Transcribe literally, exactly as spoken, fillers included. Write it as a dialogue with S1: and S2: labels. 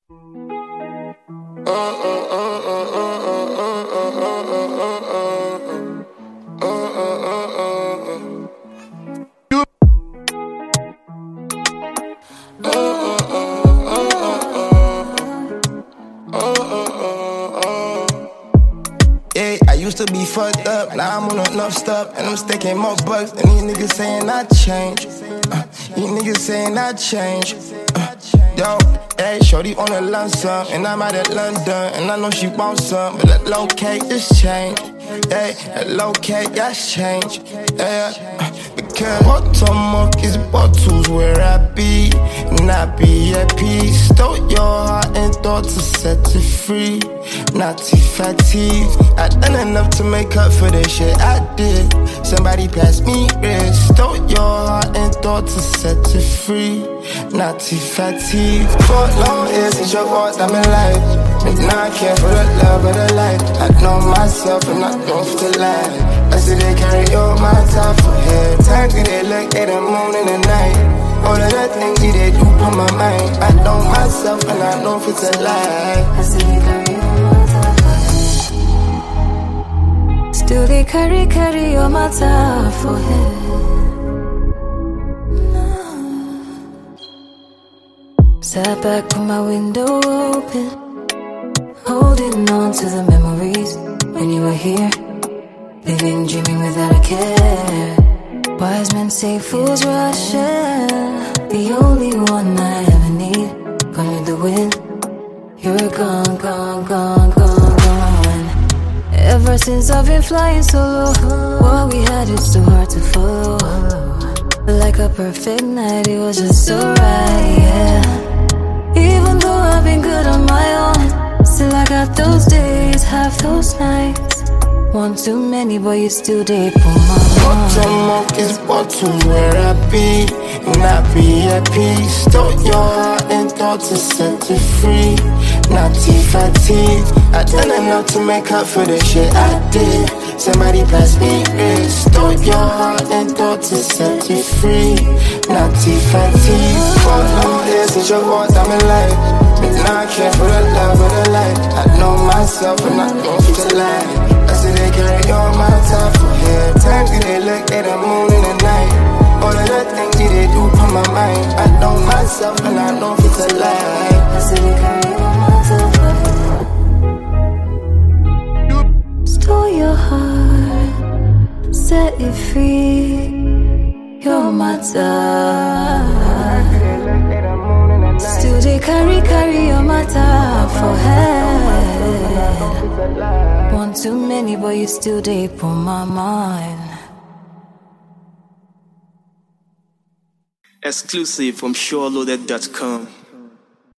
S1: Yeah, I used to be fucked up, now I'm on enough stuff, and I'm stacking more bucks than these niggas saying I change. Uh, these niggas saying I change. Uh, yo, hey, shorty wanna learn some, and I'm out at London, and I know she wants some, but that low cake just changed. Hey, that low cake that's changed. Yeah, uh, because Potomac is bottles where I be, and I be at peace. Stole your heart and thought to set it free. Not too fatigue. I done enough to make up for the shit I did. Somebody passed me wrist. Stole your heart and thought to set it free. Not too fatigue. For long years since your fault I'm alive. But now I care for the love of the life. I know myself and I don't feel alive. I see they carry all my time for head. Times that they look at the moon in the night. All of the things that they do on my mind. I know myself and I know if it's a lie.
S2: I see they carry all my time for head. Still they carry, carry all my time for head. Sat back with my window open, holding on to the memories when you were here, living, dreaming without a care. Wise men say fools rush in. The only one I ever need, gone with the wind. You're gone, gone, gone, gone, gone. Ever since I've been flying solo, what we had is too hard to follow. Like a perfect night, it was just so right, yeah. Even though I've been good on my own, still I got those days, have those nights. One too many, but you still deep on my mind.
S1: Potomac is bottles where I be, and I be at peace. Stole your heart and thought to set it free. Not too fatigue. I done enough to make up for the shit I did. Somebody passed me wrist. Stole your heart and thought to set it free. Not too fatigue. For long years since your fault I'm alive. But now I care for the love of the life. I know myself and I don't feel to lie. I see they carry all my time for head. Times that they look at the moon in the night. All of the things that they do on my mind. I know myself and I know if it's a lie.
S2: I see they carry all my time for head. Stole your heart, set it free. You're my time. Still they carry, carry all my time for head. One too many, but you still deep on my mind.
S3: Exclusive from Sure Loaded dot com.